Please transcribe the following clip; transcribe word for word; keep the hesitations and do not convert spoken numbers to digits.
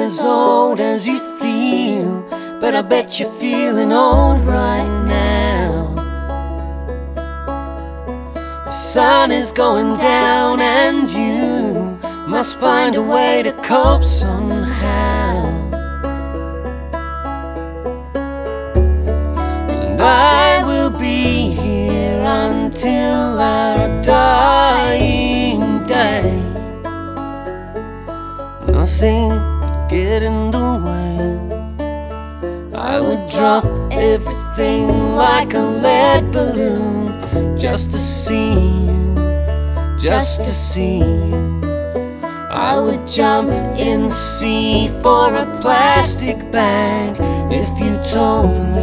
as old as you feel, but I bet you're feeling old right now. The sun is going down and you must find a way to cope somehow. And I will be here until our dying day. Nothing could get in the way. I would drop everything like a lead balloon just to see you, just to see you. I would jump in the sea for a plastic bag if you told me